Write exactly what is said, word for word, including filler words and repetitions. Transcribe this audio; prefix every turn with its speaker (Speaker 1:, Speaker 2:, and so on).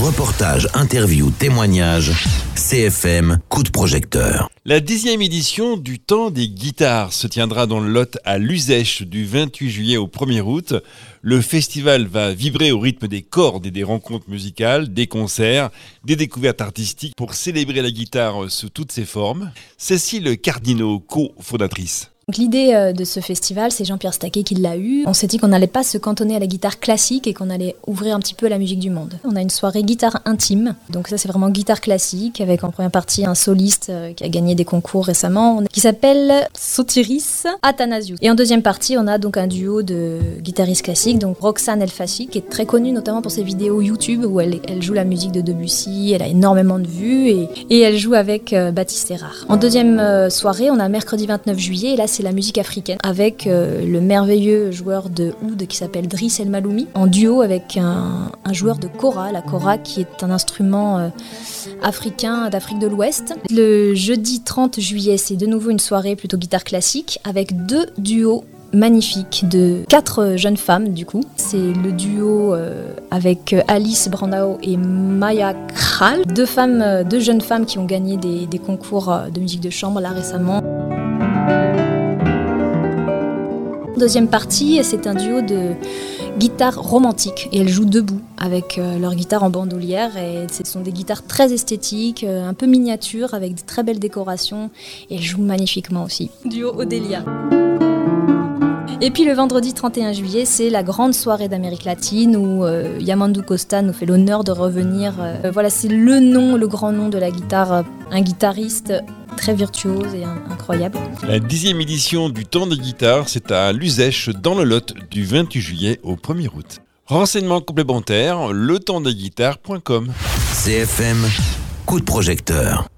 Speaker 1: Reportages, interviews, témoignages, C F M, coup de projecteur.
Speaker 2: La dixième édition du Temps des guitares se tiendra dans le Lot à Luzèche du vingt-huit juillet au premier août. Le festival va vibrer au rythme des cordes et des rencontres musicales, des concerts, des découvertes artistiques pour célébrer la guitare sous toutes ses formes. Cécile Cardinaux, co-fondatrice.
Speaker 3: Donc l'idée euh, de ce festival, c'est Jean-Pierre Staquet qui l'a eu. On s'est dit qu'on n'allait pas se cantonner à la guitare classique et qu'on allait ouvrir un petit peu à la musique du monde. On a une soirée guitare intime, donc ça c'est vraiment guitare classique, avec en première partie un soliste euh, qui a gagné des concours récemment, qui s'appelle Sotiris Athanasiou. Et en deuxième partie, on a donc un duo de guitaristes classiques, donc Roxane El Fassi, qui est très connue notamment pour ses vidéos YouTube où elle, elle joue la musique de Debussy, elle a énormément de vues et, et elle joue avec euh, Baptiste Erard. En deuxième euh, soirée, on a mercredi vingt-neuf juillet, et là c'est la musique africaine, avec euh, le merveilleux joueur de oud qui s'appelle Driss El Maloumi, en duo avec un, un joueur de kora, la kora qui est un instrument euh, africain d'Afrique de l'Ouest. Le jeudi trente juillet, c'est de nouveau une soirée plutôt guitare classique, avec deux duos magnifiques de quatre jeunes femmes du coup. C'est le duo euh, avec Alice Brandao et Maya Kral, deux femmes, euh, deux jeunes femmes qui ont gagné des, des concours de musique de chambre là récemment. Deuxième partie, c'est un duo de guitare romantique et elles jouent debout avec euh, leur guitare en bandoulière et ce sont des guitares très esthétiques, euh, un peu miniatures avec de très belles décorations et elles jouent magnifiquement aussi. Duo Odélia. Et puis le vendredi trente et un juillet, c'est la grande soirée d'Amérique latine où euh, Yamandou Costa nous fait l'honneur de revenir. Euh, voilà, c'est le nom, le grand nom de la guitare, euh, un guitariste très virtuose et incroyable.
Speaker 2: La dixième édition du Temps des guitares, c'est à Luzèche dans le Lot du vingt-huit juillet au premier août. Renseignements complémentaires, le temps des guitares point com.
Speaker 1: C F M, coup de projecteur.